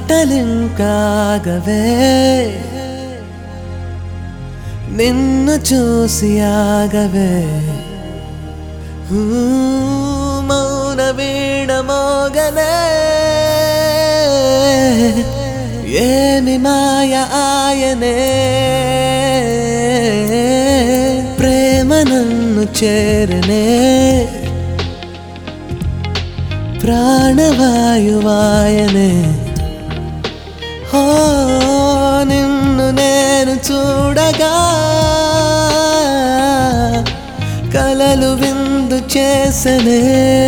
గంటలింకాగవే నిన్ను చూసి ఆగవే మౌన వీణ మోగనే ఏమి మాయ ఆయనే ప్రేమ నన్ను చేరనే ప్రాణవాయువాయనే హో నిన్ను నేను చూడగా కలలు విందు చేసనే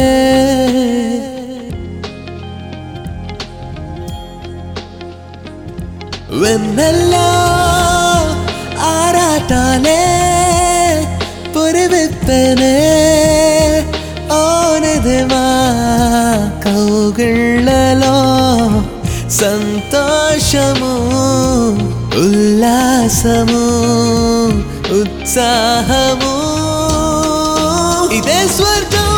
వెన్నెల్లో ఆరాటాలే పురివిప్పెనే ఓనిదిమా కౌగిళ్ళలో సంతోషము ఉల్లాసము ఉత్సాహము ఇదే స్వర్గం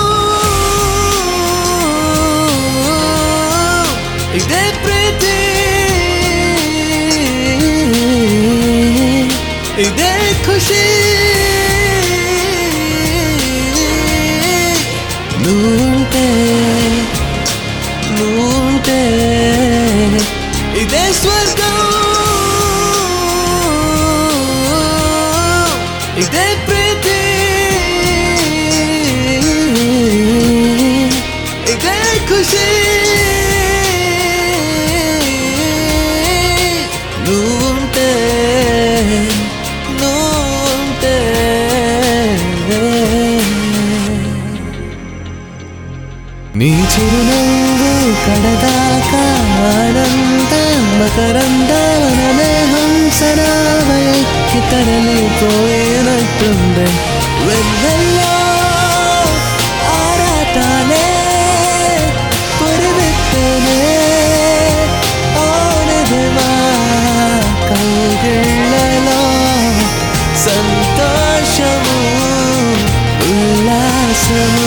ఇదే ప్రీతి ఇదే ఖుషి నువ్వుంటే ఇదే స్వర్గం ఇదే ప్రీతి ఇదే ఖుషి నువ్వుంటే నీ చిరునవ్వు కడదాకా ఆనంద మకరందాననే హంసనావయక్కి తరలిపోయినట్టుండే వెన్నెల్లో ఆరాటాలే పురివిప్పెనే ఓనిదిమా కౌగిళ్ళలో సంతోషము ఉల్లాసము